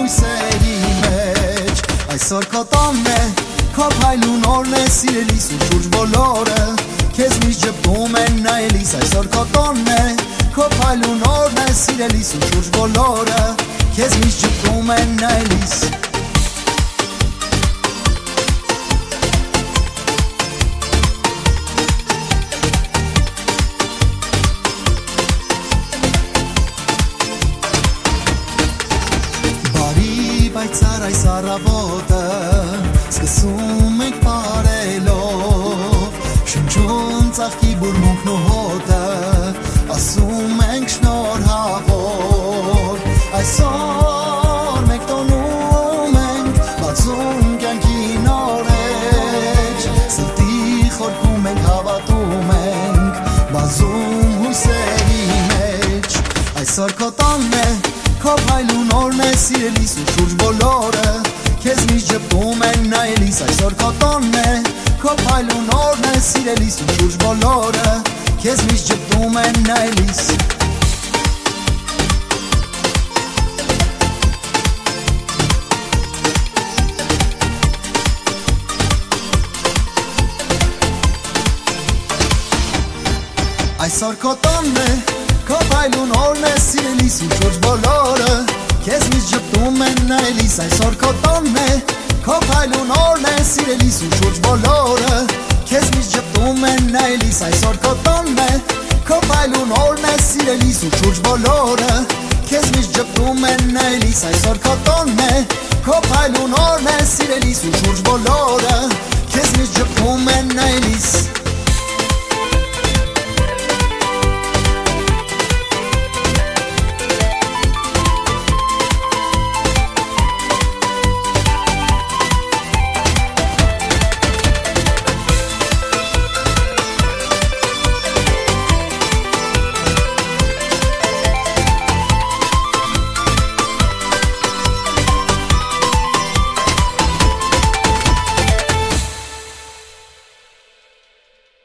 հույսերի մեջ Այսօր քո տոնն է, քո փայլուն օրն է սիրելիս ու շուրջ բոլորը Քեզ միշտ ժպտում են նայելիս Այսօր քո տոնն է, քո փայլուն օրն է սիրելիս ու շուրջ բոլորը Քեզ միշտ ժպտում են նայելիս Պայծառ այս առավոտը սկսում ենք բարելով Շնչում ծաղկի բուրմունքն ու հոտը ասում ենք շնորհավոր Այսօր մենք տոնում ենք բացում կյանքի նորեջ Սրտի խորքում ենք հավատում ենք բազում հույսերի մեջ Այսօր քո տոնն է Քո փայլուն օրն է սիրելիս ու շուրջ բոլորը Քեզ միշտ ժպտում են նայելիս Այսօր քո տոնն է Քո փայլուն օրն է սիրելիս ու շուրջ բոլորը Քեզ միշտ ժպտում են նայելիս Այսօր քո տոնն է Քո փայլուն օրն է սիրելիս ու շուրջ բոլորը Քեզ միշտ ժպտում են նայելիս Այսօր քո տոնն է Քո փայլուն օրն է սիրելիս ու շուրջ բոլորը Քեզ միշտ ժպտում են նայելիս Այսօր քո տոնն է Քո փայլուն օրն է սիրելիս ու շուրջ բոլորը Քեզ միշտ ժպտում են նայելիս Այսօր քո տոնն է Քո փայլուն օրն է սիրելիս ու շուրջ բոլորը Քեզ միշտ ժպտում են նայելիս